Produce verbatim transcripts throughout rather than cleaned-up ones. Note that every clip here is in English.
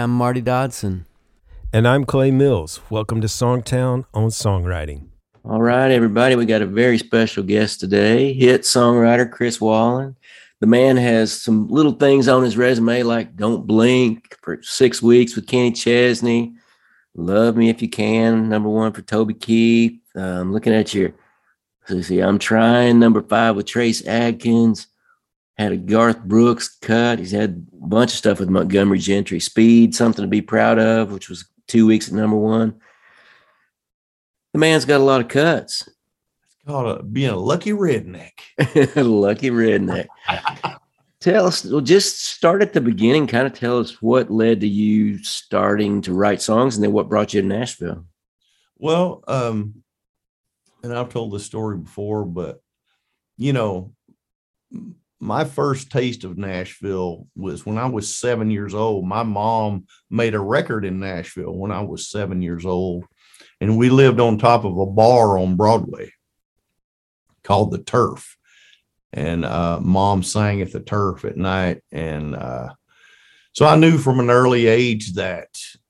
I'm Marty Dodson. And I'm Clay Mills. Welcome to Songtown on Songwriting. All right, everybody. We got a very special guest today, hit songwriter Chris Wallen. The man has some little things on his resume like Don't Blink for six weeks with Kenny Chesney. Love Me If You Can, number one for Toby Keith. Um, looking at your, let's see, I'm Trying, number five with Trace Adkins. Had a Garth Brooks cut. He's had a bunch of stuff with Montgomery Gentry. Speed, Something to Be Proud Of, which was two weeks at number one. The man's got a lot of cuts. It's called a, being a lucky redneck. Lucky redneck. Tell us, well, just start at the beginning. Kind of tell us what led to you starting to write songs and then what brought you to Nashville. Well, um, and I've told this story before, but, you know, my first taste of Nashville was when I was seven years old. My mom made a record in Nashville when I was seven years old. And we lived on top of a bar on Broadway called the Turf. And uh, mom sang at the Turf at night. And uh, so I knew from an early age that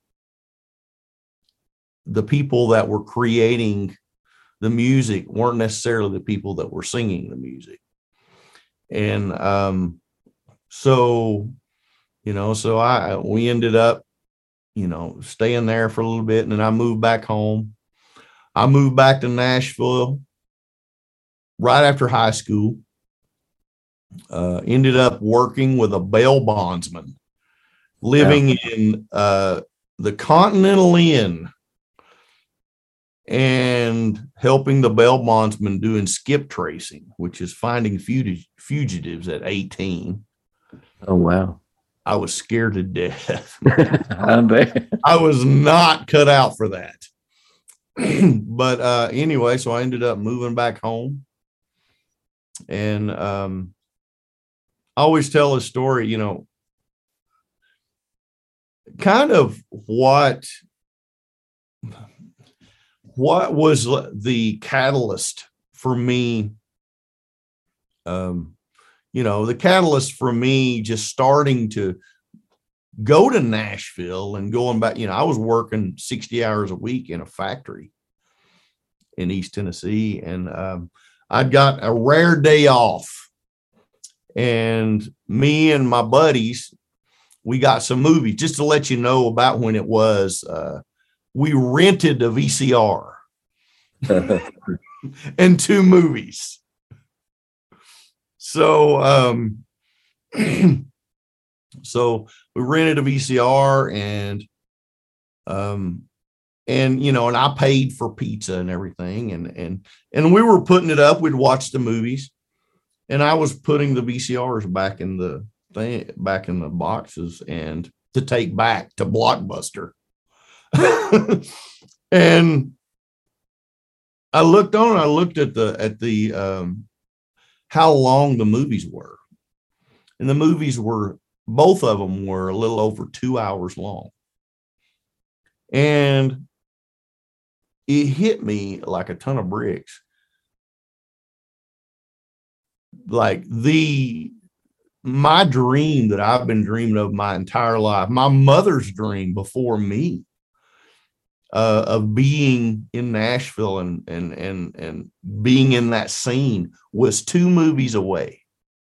the people that were creating the music weren't necessarily the people that were singing the music. And um, so, you know, so I, we ended up, you know, staying there for a little bit. And then I moved back home. I moved back to Nashville right after high school. Uh, ended up working with a bail bondsman, living yeah. in uh, the Continental Inn and helping the bail bondsman doing skip tracing, which is finding fugit- fugitives at eighteen. Oh, wow. I was scared to death. I bet. I was not cut out for that. But uh, anyway, so I ended up moving back home. And um, I always tell a story, you know, kind of what, what was the catalyst for me. Um, you know, the catalyst for me just starting to go to Nashville and going back, you know, I was working sixty hours a week in a factory in East Tennessee. And um, I'd got a rare day off. And me and my buddies, we got some movies. Just to let you know about when it was, uh, we rented a V C R and two movies. So, um, so we rented a V C R and, um, and, you know, and I paid for pizza and everything. And, and, and we were putting it up. We'd watch the movies and I was putting the V C Rs back in the thing, back in the boxes and to take back to Blockbuster. And I looked on, I looked at the, at the, um, how long the movies were. And the movies were, both of them were a little over two hours long. And it hit me like a ton of bricks. Like the, my dream that I've been dreaming of my entire life, my mother's dream before me, uh, of being in Nashville and, and, and, and being in that scene was two movies away.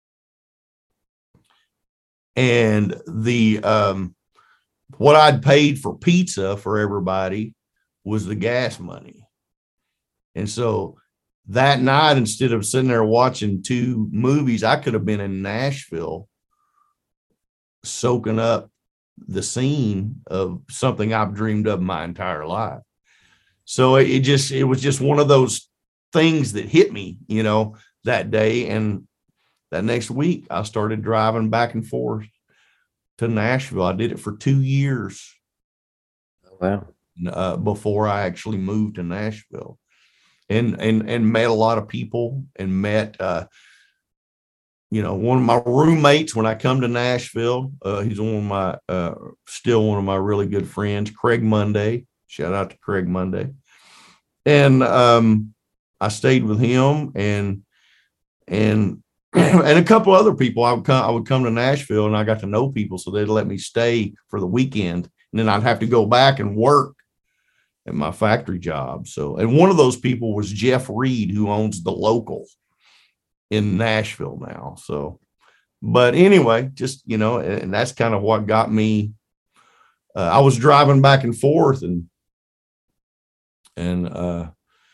And the, um, what I'd paid for pizza for everybody was the gas money. And so that night, instead of sitting there watching two movies, I could have been in Nashville soaking up the scene of something I've dreamed of my entire life. So it just, it was just one of those things that hit me, you know, that day. And that next week I started driving back and forth to Nashville. I did it for two years. Wow. Uh, before I actually moved to Nashville, and, and, and met a lot of people and met, uh, you know, one of my roommates when I come to Nashville, uh, he's one of my, uh, still one of my really good friends, Craig Monday. Shout out to Craig Monday. And, um, I stayed with him and, and, and a couple other people. I would come, I would come to Nashville and I got to know people. So they'd let me stay for the weekend And then I'd have to go back and work at my factory job. So, and one of those people was Jeff Reed, who owns The Local in Nashville now. So, but anyway, just, you know, and that's kind of what got me. Uh, I was driving back and forth and, and, uh,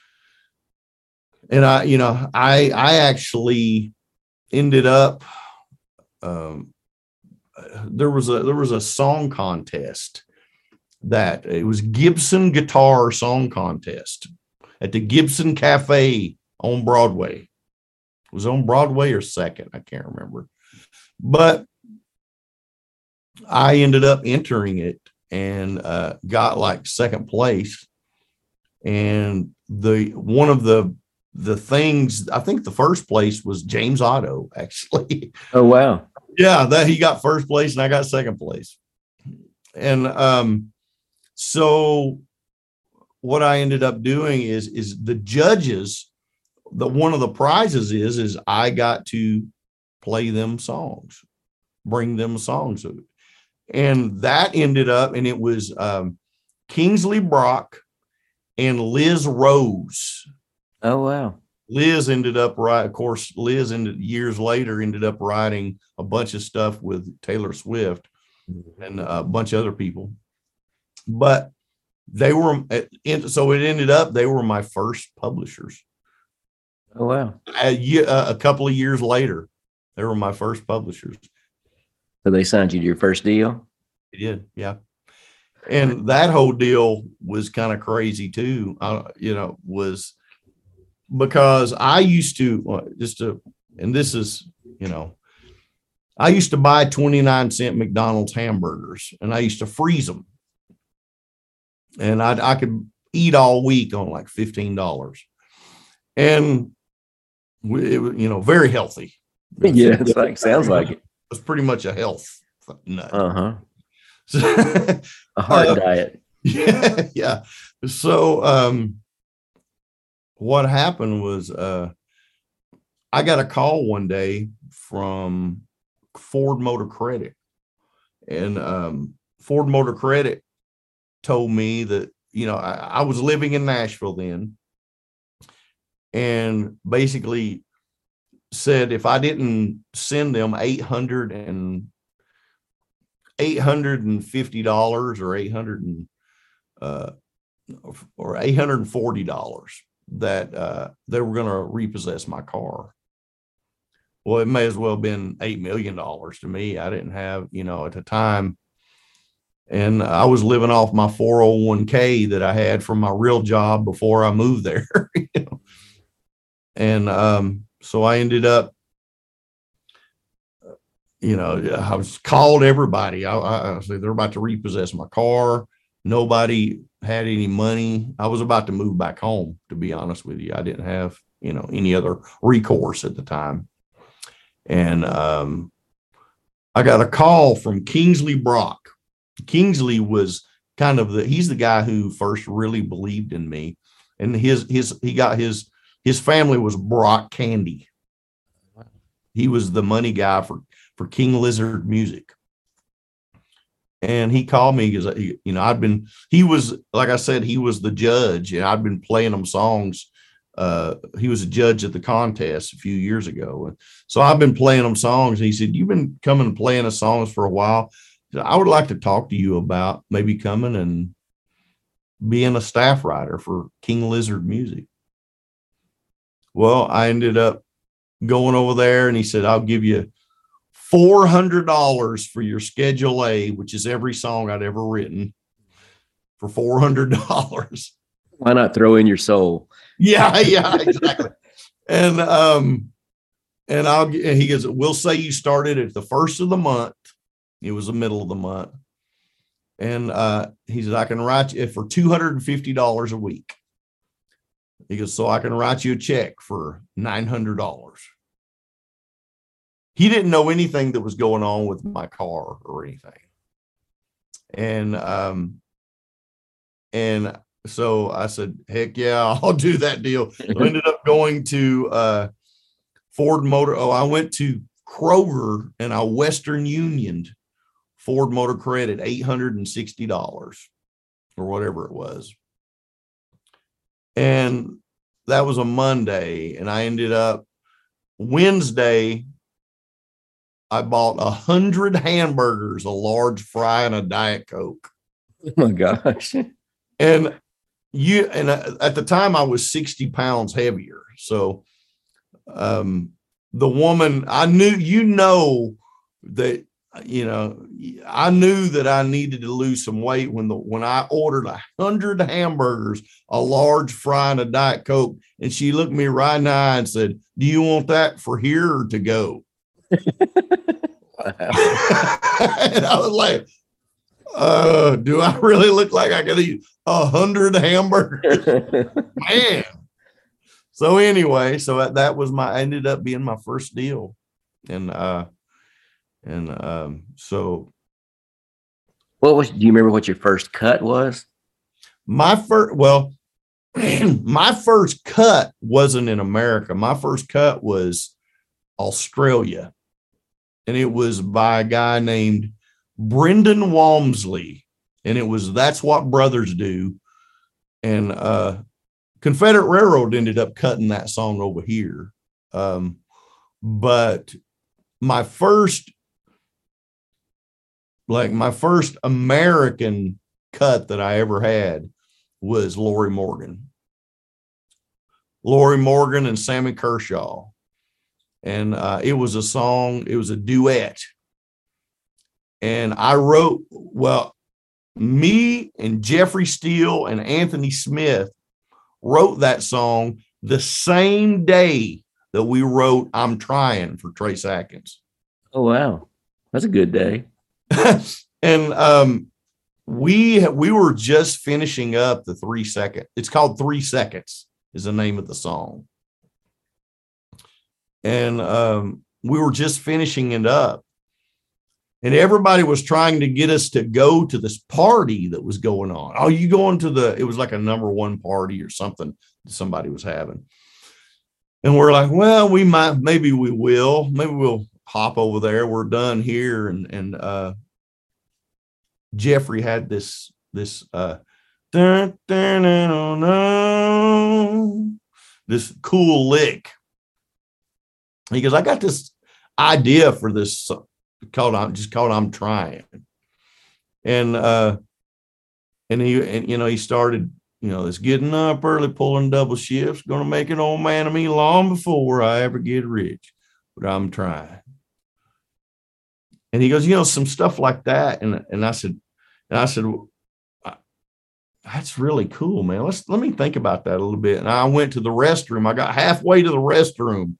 and I, you know, I, I actually ended up, um, there was a, there was a song contest that it was Gibson Guitar Song Contest at the Gibson Cafe on Broadway. It was on Broadway or Second, I can't remember. But I ended up entering it and uh, got like second place. And the one of the the things, I think the first place was James Otto, actually. Oh, wow. Yeah, that he got first place and I got second place. And um, so what I ended up doing is, is the judges, the one of the prizes is, is I got to play them songs, bring them songs. And that ended up, and it was um, Kingsley Brock and Liz Rose. Oh, wow. Liz ended up right. Of course, Liz ended years later ended up writing a bunch of stuff with Taylor Swift and a bunch of other people. But they were, so it ended up, they were my first publishers. Oh, wow. A, a couple of years later, they were my first publishers. So they signed you to your first deal? They did, yeah. And that whole deal was kind of crazy too. Uh, you know, was because I used to just to, and this is, you know, I used to buy twenty-nine cent McDonald's hamburgers and I used to freeze them. And I, I could eat all week on like fifteen dollars. And it was, you know, very healthy. Yeah, it's like, sounds like it. It was pretty much a health nut. Uh-huh. So, a hard uh, diet. Yeah, yeah. So um, what happened was uh, I got a call one day from Ford Motor Credit. And um, Ford Motor Credit told me that, you know, I, I was living in Nashville then, and basically said if I didn't send them eight hundred and eight hundred and fifty dollars or eight hundred and uh, or eight hundred and forty dollars, that uh, they were going to repossess my car. Well, it may as well have been eight million dollars to me. I didn't have, you know, at the time. And I was living off my four oh one k that I had from my real job before I moved there. You know? And um, so I ended up, you know, I was called everybody. I, I, I said they're about to repossess my car. Nobody had any money. I was about to move back home, to be honest with you. I didn't have, you know, any other recourse at the time. And um, I got a call from Kingsley Brock. Kingsley was kind of the, he's the guy who first really believed in me. And his, his, he got his, his family was Brock Candy. He was the money guy for, for King Lizard Music. And he called me because, you know, I'd been, he was, like I said, he was the judge and I'd been playing him songs. Uh, he was a judge at the contest a few years ago. And so I've been playing him songs. And he said, you've been coming and playing us songs for a while. I would like to talk to you about maybe coming and being a staff writer for King Lizard Music. Well, I ended up going over there and he said, I'll give you four hundred dollars for your Schedule A, which is every song I'd ever written, for four hundred dollars. Why not throw in your soul? Yeah, yeah, exactly. and um, and I'll and he goes, we'll say you started at the first of the month. It was the middle of the month. And uh, he said, I can write you for two hundred fifty dollars a week. He goes, so I can write you a check for nine hundred dollars. He didn't know anything that was going on with my car or anything. And, um, and so I said, heck yeah, I'll do that deal. So I ended up going to uh, Ford Motor. Oh, I went to Kroger and I Western Unioned Ford Motor Credit, eight hundred sixty dollars or whatever it was. And that was a Monday. And I ended up Wednesday, I bought a hundred hamburgers, a large fry, and a Diet Coke. Oh my gosh. And you, and at the time I was sixty pounds heavier. So, um, the woman, I knew, you know, that, you know, I knew that I needed to lose some weight when the, when I ordered a hundred hamburgers, a large fry, and a Diet Coke. And she looked me right in the eye and said, "Do you want that for here or to go?" Wow. And I was like, uh, do I really look like I could eat a hundred hamburgers? Man. So anyway, so that was my, ended up being my first deal. And, uh, and, um, so. What was, do you remember what your first cut was? My first, well, my first cut wasn't in America. My first cut was Australia. And it was by a guy named Brendan Walmsley. And it was That's What Brothers Do. And uh, Confederate Railroad ended up cutting that song over here. Um, but my first, like my first American cut that I ever had was Lorrie Morgan. Lorrie Morgan and Sammy Kershaw. And uh, it was a song, it was a duet. And I wrote, well, me and Jeffrey Steele and Anthony Smith wrote that song the same day that we wrote I'm Trying for Trace Atkins. Oh, wow. That's a good day. And um, we, we were just finishing up the three second. It's called Three Seconds is the name of the song. And um, we were just finishing it up. And everybody was trying to get us to go to this party that was going on. Oh, you going to the, it was like a number one party or something that somebody was having. And we're like, well, we might, maybe we will, maybe we'll hop over there. We're done here. And, and uh, Jeffrey had this, this, uh, dun, dun, dun, dun, dun, this cool lick. He goes, I got this idea for this called, I'm just called I'm Trying. And, uh, and he, and, you know, he started, you know, this getting up early, pulling double shifts, going to make an old man of me long before I ever get rich, but I'm trying. And he goes, you know, some stuff like that. And, and I said, and I said, well, that's really cool, man. Let's, let me think about that a little bit. And I went to the restroom. I got halfway to the restroom.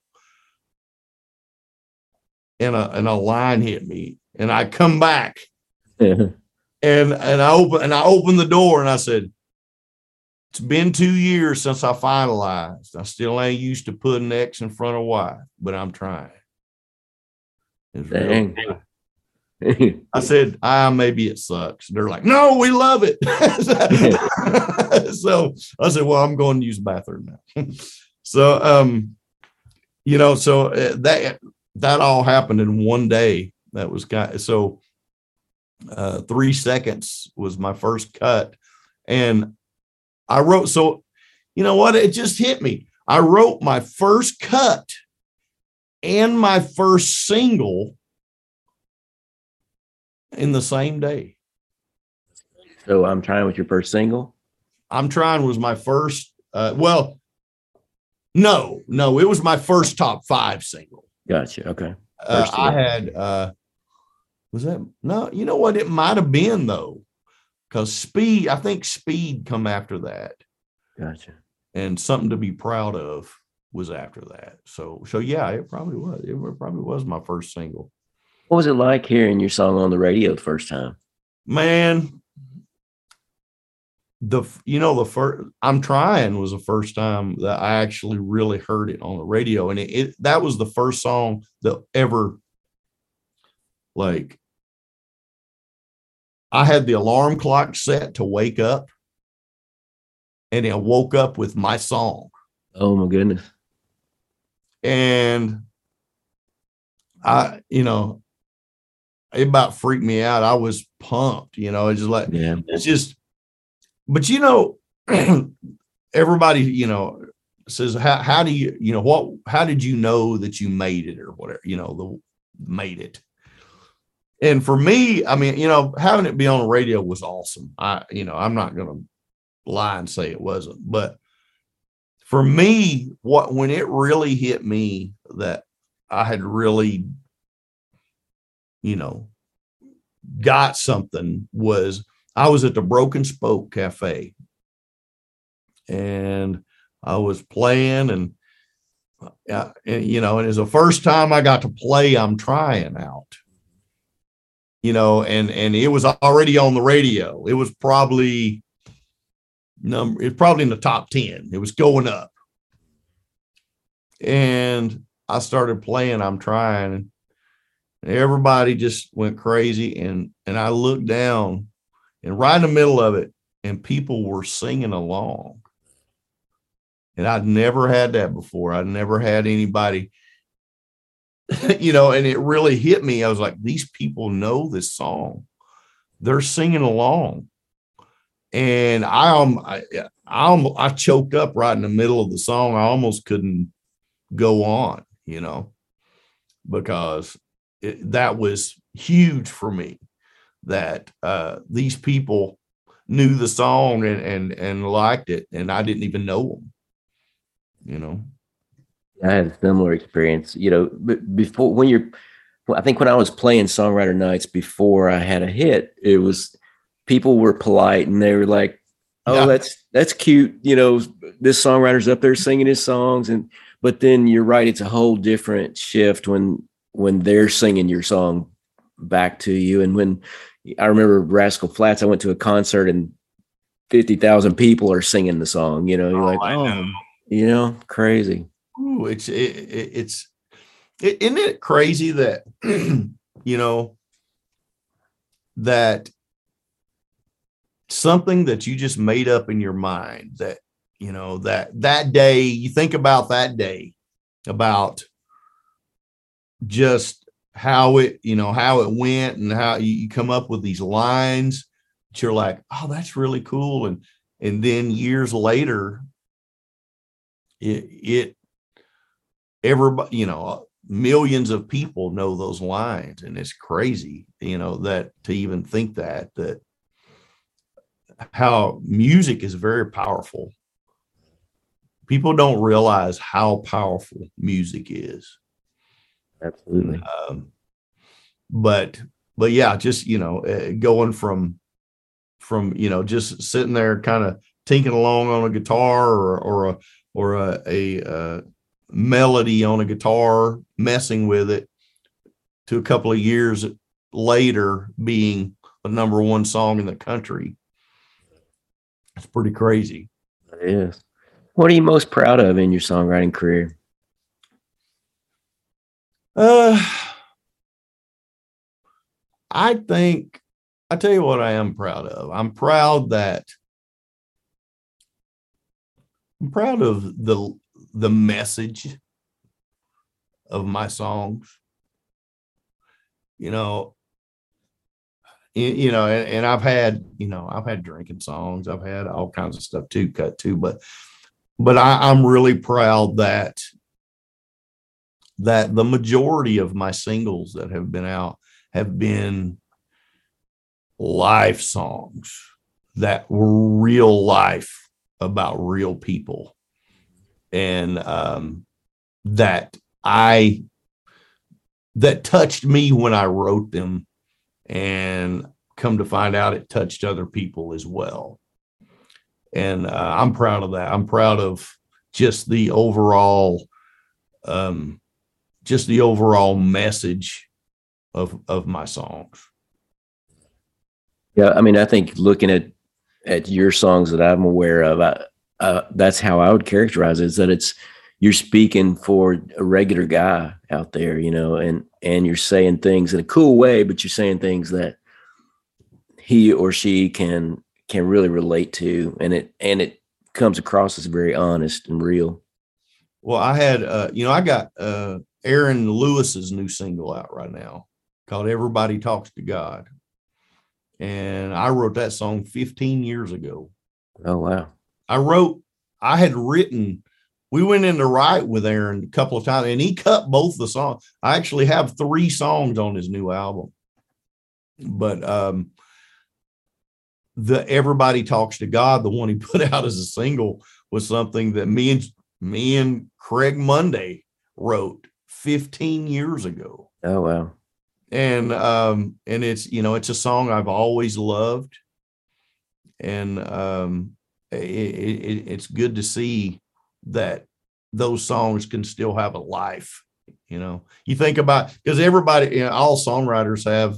And a, and a line hit me, and I come back, and and I open and I opened the door, and I said, "It's been two years since I finalized. I still ain't used to putting X in front of Y, but I'm trying." Dang. I said, "Ah, maybe it sucks." They're like, "No, we love it." So I said, "Well, I'm going to use the bathroom now." So, um, you know, so that. That all happened in one day. That was kind of, so uh, Three Seconds was my first cut. And I wrote, so you know what? It just hit me. I wrote my first cut and my first single in the same day. So I'm Trying with your first single? I'm Trying was my first, uh, well, no, no, it was my first top five single. Gotcha. Okay. Uh, I had, uh, was that, no, you know what? It might have been though, because Speed, I think Speed come after that. Gotcha. And Something to Be Proud Of was after that. So, so yeah, it probably was. It probably was my first single. What was it like hearing your song on the radio the first time? Man, the, you know, the first, I'm Trying was the first time that I actually really heard it on the radio. And it, it that was the first song that ever, like, I had the alarm clock set to wake up, and I woke up with my song. Oh my goodness. And I, you know, it about freaked me out. I was pumped, you know, it's just like, Yeah. it's just, but you know, everybody, you know, says, how, how do you, you know, what, how did you know that you made it or whatever, you know, the made it. And for me, I mean, you know, having it be on the radio was awesome. I, you know, I'm not going to lie and say it wasn't, but for me, what, when it really hit me that I had really, you know, got something was I was at the Broken Spoke Cafe and I was playing and, uh, and, you know, and it's the first time I got to play I'm Trying Out, you know, and, and it was already on the radio. It was probably number, it's probably in the top ten. It was going up. And I started playing I'm Trying. And everybody just went crazy. And, and I looked down and right in the middle of it, and people were singing along. And I'd never had that before. I'd never had anybody, you know, and it really hit me. I was like, these people know this song. They're singing along. And I, um, I, I, um, I choked up right in the middle of the song. I almost couldn't go on, you know, because it, that was huge for me that uh, these people knew the song and, and, and liked it. And I didn't even know them. You know, I had a similar experience, you know, but before when you're, well, I think when I was playing songwriter nights before I had a hit, it was people were polite and they were like, oh, yeah. that's, that's cute. You know, this songwriter's up there singing his songs. And, but then you're right. It's a whole different shift when, when they're singing your song back to you. And when I remember Rascal Flatts, I went to a concert and fifty thousand people are singing the song, you know, you're Oh, like, I oh, know. you know, crazy. Ooh, it's it, it, it's it, isn't it crazy that you know that something that you just made up in your mind that you know that that day you think about that day about just how it you know how it went and how you, you come up with these lines that you're like, oh, that's really cool, and and then years later it it everybody, you know, millions of people know those lines, and it's crazy, you know, that to even think that, that how music is very powerful. People don't realize how powerful music is. Absolutely. Um, but, but yeah, just, you know, uh, going from, from, you know, just sitting there kind of tinkering along on a guitar or, or a, or a, a, uh, melody on a guitar, messing with it, to a couple of years later being the number one song in the country. It's pretty crazy. It is. What are you most proud of in your songwriting career? Uh, I think, I tell you what I am proud of. I'm proud that, I'm proud of the, the message of my songs. You know, you, you know, and, and I've had, you know, I've had drinking songs, I've had all kinds of stuff too, cut too, but, but I, I'm really proud that, that the majority of my singles that have been out have been life songs that were real life about real people. And um, that I, that touched me when I wrote them, and come to find out it touched other people as well. And uh, I'm proud of that. I'm proud of just the overall, um, just the overall message of, of my songs. Yeah. I mean, I think looking at, at your songs that I'm aware of, I, uh, that's how I would characterize it, is that it's, you're speaking for a regular guy out there, you know, and, and you're saying things in a cool way, but you're saying things that he or she can, can really relate to. And it, and it comes across as very honest and real. Well, I had, uh, you know, I got uh, Aaron Lewis's new single out right now. called Everybody Talks to God. And I wrote that song fifteen years ago. Oh, wow. I wrote, I had written, we went in to write with Aaron a couple of times, and he cut both the songs. I actually have three songs on his new album. But um, the Everybody Talks to God, the one he put out as a single, was something that me and me and Craig Monday wrote fifteen years ago. Oh, wow. And um, and it's, you know, it's a song I've always loved. And um, it, it, it's good to see that those songs can still have a life. You know, you think about, because everybody, you know, all songwriters have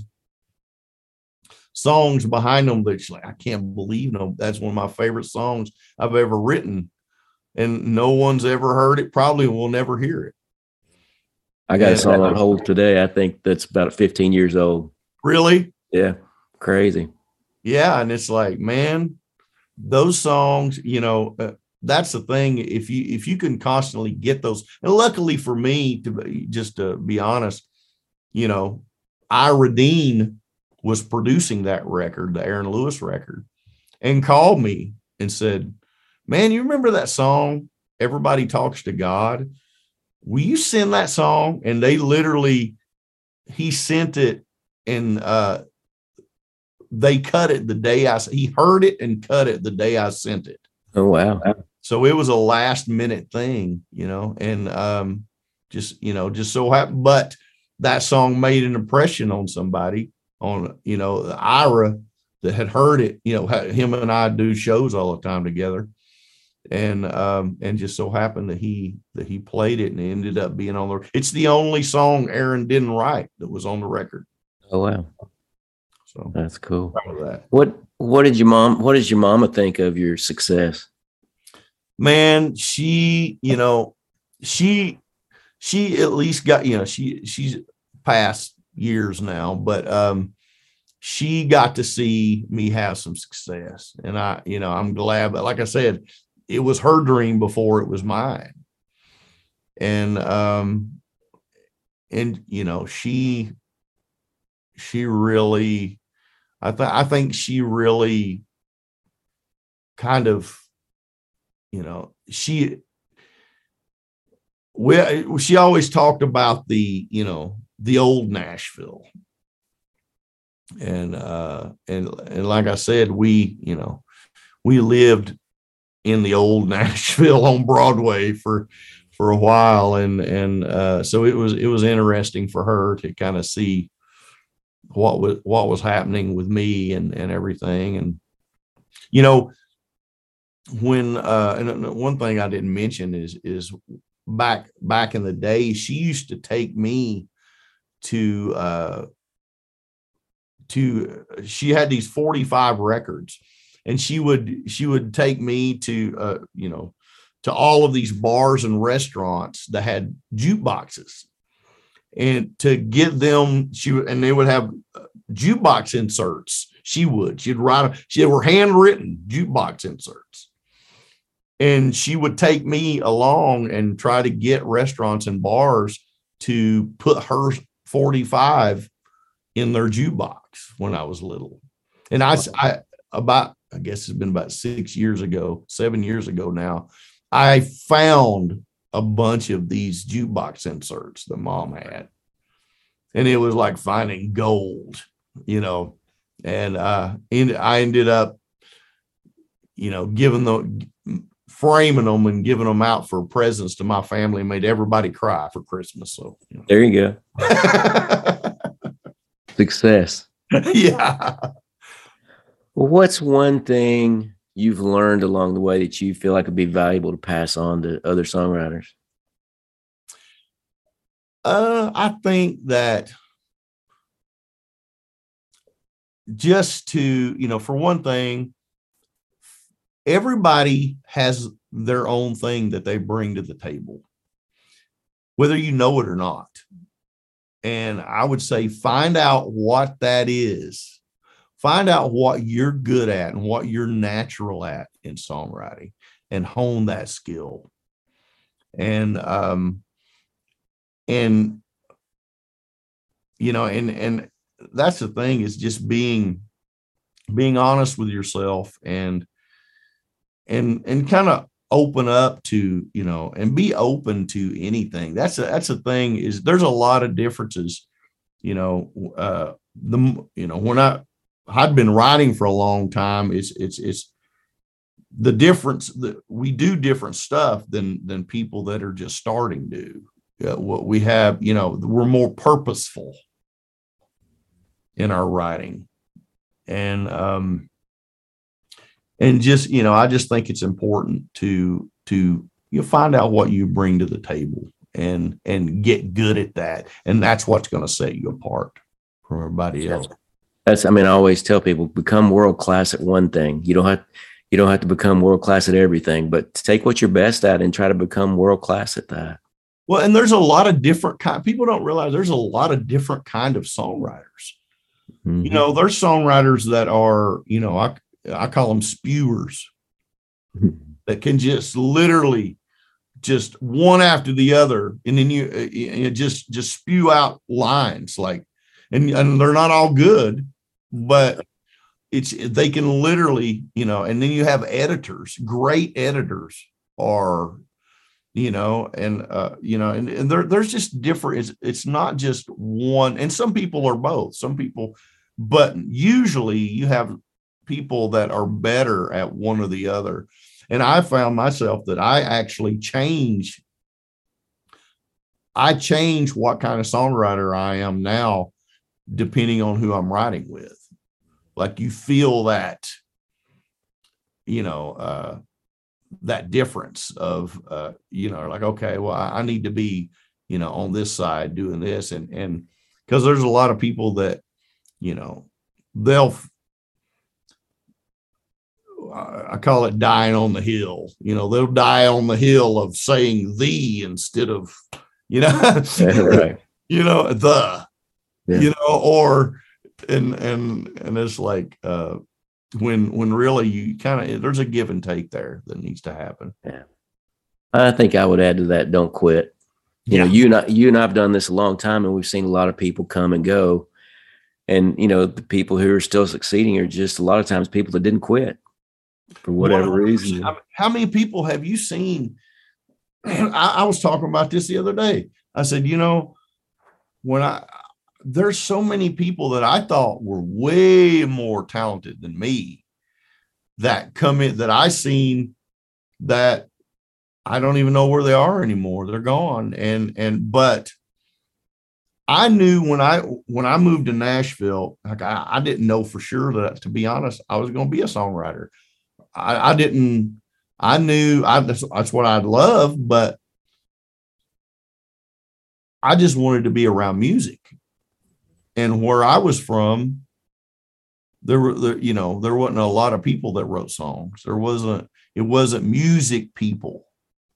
songs behind them that's like, I can't believe, no, that's one of my favorite songs I've ever written, and no one's ever heard it, probably will never hear it. I got And, a song uh, on hold today. I think that's about fifteen years old. Really? Yeah. Crazy. Yeah. And it's like, man, those songs, you know, uh, that's the thing. If you, if you can constantly get those, and luckily for me, to be, just to be honest, you know, Ira Dean was producing that record, the Aaron Lewis record, and called me and said, man, you remember that song, Everybody Talks to God? Will you send that song? And they literally, he sent it, and uh, they cut it the day I, he heard it and cut it the day I sent it. Oh, wow. So it was a last minute thing, you know, and um, just, you know, just so happened, but that song made an impression on somebody, on, you know, Ira, that had heard it. You know, him and I do shows all the time together. And um, and just so happened that he that he played it, and it ended up being on the. It's the only song Aaron didn't write that was on the record. Oh, wow. So That's cool. proud of that. What What did your mom? What does your mama think of your success? Man, she, you know, she she at least got, you know, she she's past years now, but um, she got to see me have some success, and I, you know, I'm glad. But like I said, it was her dream before it was mine. And, um, and, you know, she, she really, I think, I think she really kind of, you know, she, we, she always talked about the, you know, the old Nashville. And, uh, and, and like I said, we, you know, we lived in the old Nashville on Broadway for, for a while. And, and, uh, so it was, it was interesting for her to kind of see what was, what was happening with me and, and everything. And, you know, when, uh, and one thing I didn't mention is, is back, back in the day, she used to take me to, uh, to, she had these forty-five records. And she would she would take me to uh, you know, to all of these bars and restaurants that had jukeboxes, and to get them, she would, and they would have jukebox inserts. She would she'd write she were handwritten jukebox inserts, and she would take me along and try to get restaurants and bars to put her forty-five in their jukebox when I was little. And I, I about I guess it's been about six years ago, seven years ago now, I found a bunch of these jukebox inserts that mom had. And it was like finding gold, you know, and uh, I ended up, you know, giving the, framing them and giving them out for presents to my family, and made everybody cry for Christmas. So you know. There you go. Success. Yeah. Well, what's one thing you've learned along the way that you feel like would be valuable to pass on to other songwriters? Uh, I think that just to, you know, for one thing, everybody has their own thing that they bring to the table, whether you know it or not. And I would say find out what that is. Find out what you're good at and what you're natural at in songwriting, and hone that skill. And, um, and you know, and, and that's the thing, is just being, being honest with yourself, and, and, and kind of open up to, you know, and be open to anything. That's a, that's the thing, is there's a lot of differences, you know, uh, the, you know, when I, I'd been writing for a long time, it's, it's, it's the difference that we do different stuff than, than people that are just starting to. Uh, what we have, you know, we're more purposeful in our writing, and, um, and just, you know, I just think it's important to, to, you find out what you bring to the table, and, and get good at that. And that's what's going to set you apart from everybody else. That's, I mean, I always tell people, become world class at one thing. You don't have, you don't have to become world class at everything, but take what you're best at and try to become world class at that. Well, and there's a lot of different kind. People don't realize there's a lot of different kind of songwriters. Mm-hmm. You know, there's songwriters that are, you know, I, I call them spewers, that can just literally just one after the other. And then you, you just, just spew out lines like, and, and they're not all good, but it's, they can literally, you know, and then you have editors, great editors are, you know, and, uh, you know, and, and there, there's just different, it's, it's not just one, and some people are both, some people, but usually you have people that are better at one or the other. And I found myself that I actually change, I change what kind of songwriter I am now, depending on who I'm writing with. Like, you feel that, you know, uh, that difference of, uh, you know, like, okay, well, I, I need to be, you know, on this side doing this. And, and because there's a lot of people that, you know, they'll, I call it dying on the hill. You know, they'll die on the hill of saying the instead of, you know, Yeah, right. you know, the, yeah. you know, or, and, and, and it's like, uh, when, when really you kind of, there's a give and take there that needs to happen. Yeah. I think I would add to that, don't quit. You Yeah. know, you and I, you and I have done this a long time, and we've seen a lot of people come and go. And, you know, the people who are still succeeding are just a lot of times people that didn't quit for whatever one hundred percent. reason. I mean, how many people have you seen? I, I was talking about this the other day. I said, you know, when I, there's so many people that I thought were way more talented than me that come in, that I seen, that I don't even know where they are anymore. They're gone. And, and, but I knew when I, when I moved to Nashville, like I, I didn't know for sure that, to be honest, I was going to be a songwriter. I, I didn't, I knew I, that's, that's what I'd love, but I just wanted to be around music. And where I was from, there were, there, you know, there wasn't a lot of people that wrote songs. There wasn't, it wasn't music people.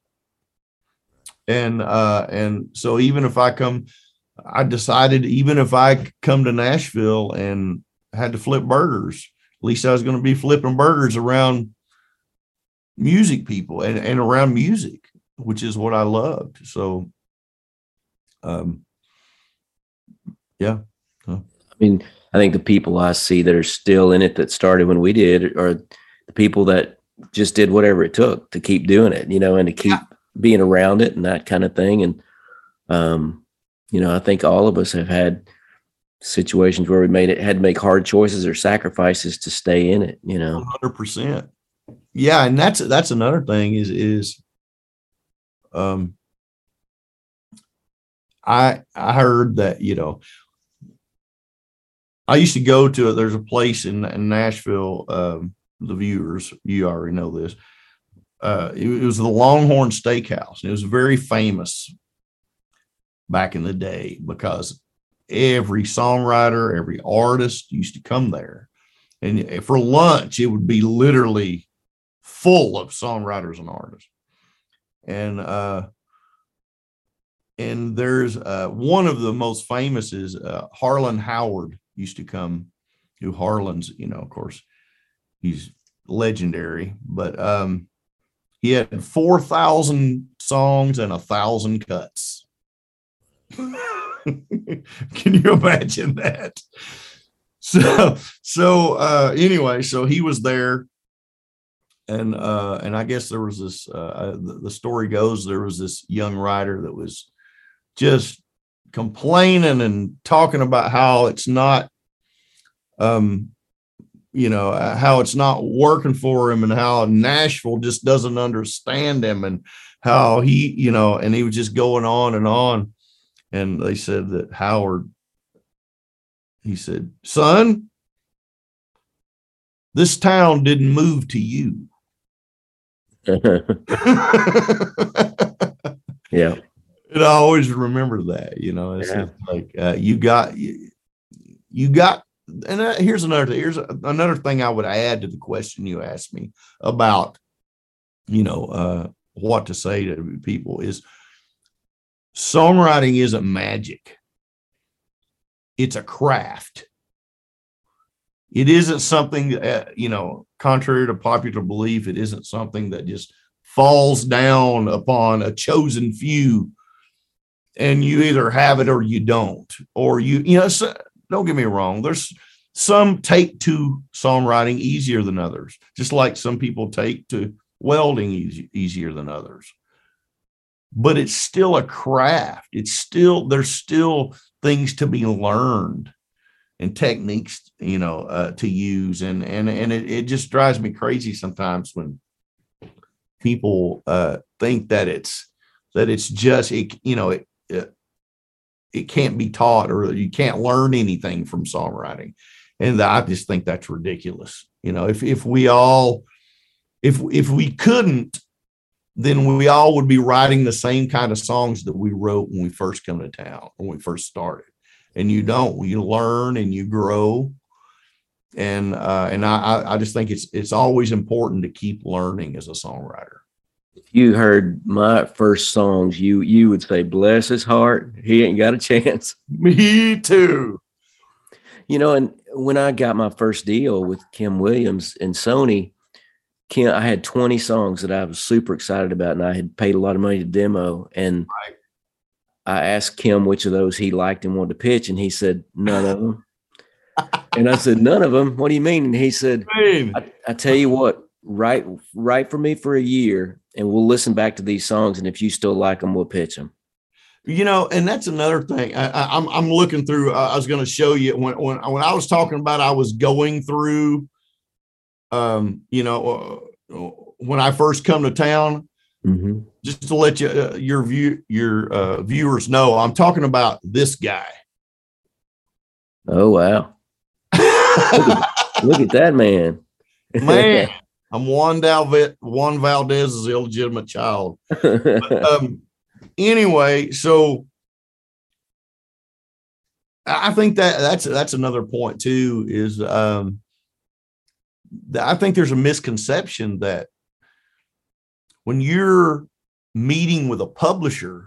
And, uh, and so even if I come, I decided, even if I come to Nashville and had to flip burgers, at least I was going to be flipping burgers around music people and, and around music, which is what I loved. So, um, yeah. I mean, I think the people I see that are still in it that started when we did are the people that just did whatever it took to keep doing it, you know, and to keep yeah. being around it and that kind of thing. And, um, you know, I think all of us have had situations where we made it, had to make hard choices or sacrifices to stay in it, you know. one hundred percent. Yeah. And that's, that's another thing is, is, um, I, I heard that, you know, I used to go to it. There's a place in, in Nashville. Um, the viewers, you already know this. Uh, it, it was the Longhorn Steakhouse. It was very famous back in the day because every songwriter, every artist used to come there. And for lunch, it would be literally full of songwriters and artists. And, uh, and there's uh, one of the most famous is uh, Harlan Howard used to come, who Harlan's, you know, of course, he's legendary, but um, he had four thousand songs and a thousand cuts. Can you imagine that? So, so uh, anyway, so he was there, and uh, and I guess there was this. Uh, the, the story goes there was this young writer that was just complaining and talking about how it's not, um, you know, uh, how it's not working for him, and how Nashville just doesn't understand him, and how he, you know, and he was just going on and on. And they said that Howard, he said, son, this town didn't move to you. Yeah. And I always remember that, you know, it's Yeah. like uh, you got, you, you got, and uh, here's another, here's another thing I would add to the question you asked me about, you know, uh, what to say to people is songwriting isn't magic. It's a craft. It isn't something, uh, you know, contrary to popular belief, it isn't something that just falls down upon a chosen few and you either have it or you don't, or you, you know, so, don't get me wrong. There's some take to songwriting easier than others, just like some people take to welding easy, easier than others. But it's still a craft. It's still, there's still things to be learned and techniques, you know, uh, to use. And, and, and it, it just drives me crazy sometimes when people uh, think that it's, that it's just, it, you know, it, it, it can't be taught, or you can't learn anything from songwriting. And I just think that's ridiculous. You know, if, if we all, if, if we couldn't, then we all would be writing the same kind of songs that we wrote when we first come to town, when we first started. And you don't, you learn and you grow. And, uh, and I, I just think it's, it's always important to keep learning as a songwriter. If you heard my first songs, you, you would say, bless his heart, he ain't got a chance. Me too. You know, and when I got my first deal with Kim Williams and Sony, Kim, I had twenty songs that I was super excited about, and I had paid a lot of money to demo. And Right. I asked Kim which of those he liked and wanted to pitch, and he said, none of them. And I said, none of them? What do you mean? And he said, I, I tell you what, write, write for me for a year, and we'll listen back to these songs. And if you still like them, we'll pitch them. You know, and that's another thing. I, I, I'm I'm looking through. Uh, I was going to show you when when when I was talking about I was going through. Um, you know, uh, when I first come to town, Mm-hmm. just to let you uh, your view your uh, viewers know, I'm talking about this guy. Oh, wow. Look at that man. Man, I'm Juan Dalvet, Juan Valdez's illegitimate child. But, um, anyway, so I think that that's that's another point too. Is um, I think there's a misconception that when you're meeting with a publisher,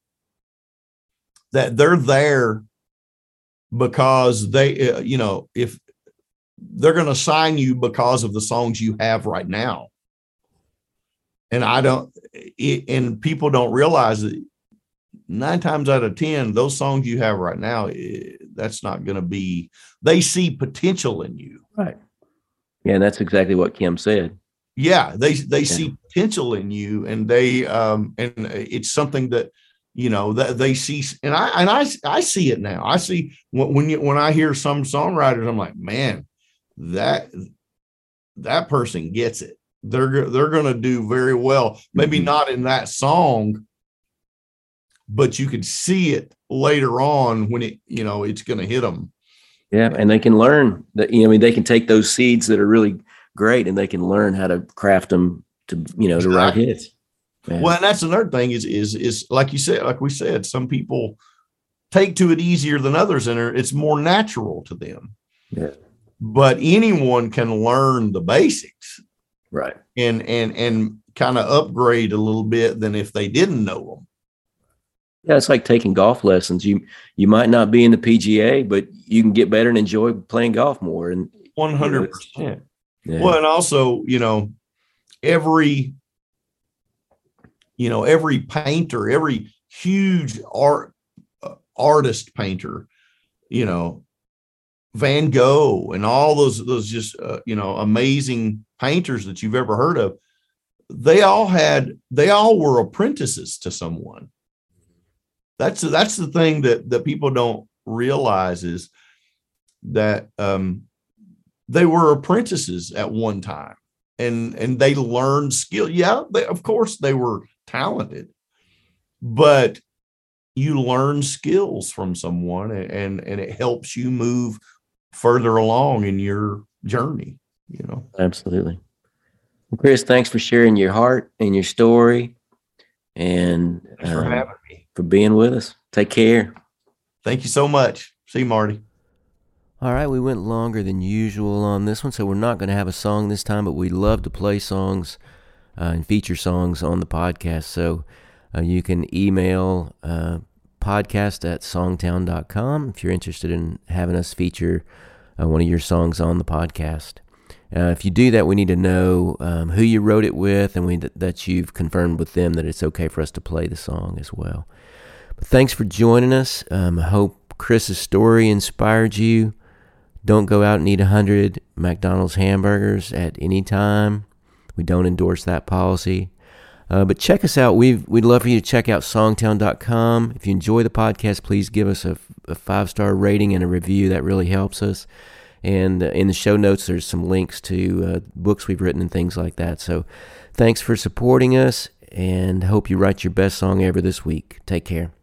that they're there because they, uh, you know, if they're going to sign you because of the songs you have right now. And I don't, it, and people don't realize that nine times out of ten, those songs you have right now, it, that's not going to be, they see potential in you. Right. Yeah. And that's exactly what Kim said. Yeah. They, they Yeah. see potential in you, and they, um, and it's something that, you know, that they see. And I, and I, I see it now. I see when, when you, when I hear some songwriters, I'm like, man, that, that person gets it. They're, they're going to do very well. Maybe Mhm. not in that song, but you could see it later on when it, you know, it's going to hit them. Yeah. And they can learn that, you know, I mean, they can take those seeds that are really great and they can learn how to craft them to, you know, to write Exactly. hits. Yeah. Well, and that's another thing is, is, is like you said, like we said, some people take to it easier than others, and it's more natural to them. Yeah. But anyone can learn the basics Right. and, and, and kind of upgrade a little bit than if they didn't know them. Yeah. It's like taking golf lessons. You, you might not be in the P G A, but you can get better and enjoy playing golf more. And one hundred percent. yeah. Well, and also, you know, every, you know, every painter, every huge art, uh, artist painter, you know, Van Gogh and all those, those just, uh, you know, amazing painters that you've ever heard of. They all had, they all were apprentices to someone. That's, that's the thing that, that people don't realize is that, um, they were apprentices at one time, and, and they learned skill. Yeah. They, of course they were talented, but you learn skills from someone, and, and it helps you move further along in your journey, you know? Absolutely. Well, Chris, thanks for sharing your heart and your story, and Thanks for um, having me. for being with us. Take care. Thank you so much. See you, Marty. All right, we went longer than usual on this one, so we're not going to have a song this time, but we love to play songs uh, and feature songs on the podcast. So uh, you can email uh, podcast at songtown dot com if you're interested in having us feature uh, one of your songs on the podcast. Uh, if you do that, we need to know um, who you wrote it with, and we that you've confirmed with them that it's okay for us to play the song as well. But thanks for joining us. Um, I hope Chris's story inspired you. Don't go out and eat one hundred McDonald's hamburgers at any time. We don't endorse that policy. Uh, but check us out. We've, we'd love for you to check out songtown dot com. If you enjoy the podcast, please give us a, a five-star rating and a review. That really helps us. And uh, in the show notes, there's some links to uh, books we've written and things like that. So thanks for supporting us, and hope you write your best song ever this week. Take care.